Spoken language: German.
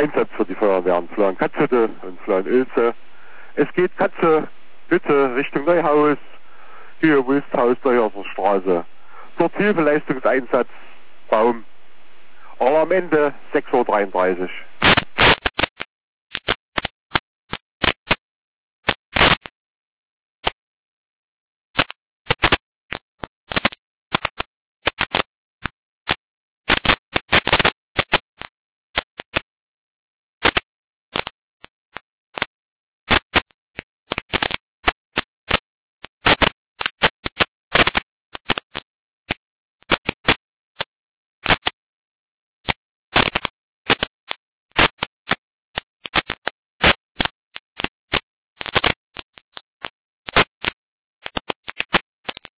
Einsatz für die Feuerwehren Flauenkatzhütte und Flauenilze. Es geht Katzehütte Richtung Neuhaus, hier Wulsthaus, Neuhauser Straße. Dort Hilfeleistungseinsatz, Baum. Aber am Ende 6:33 Uhr.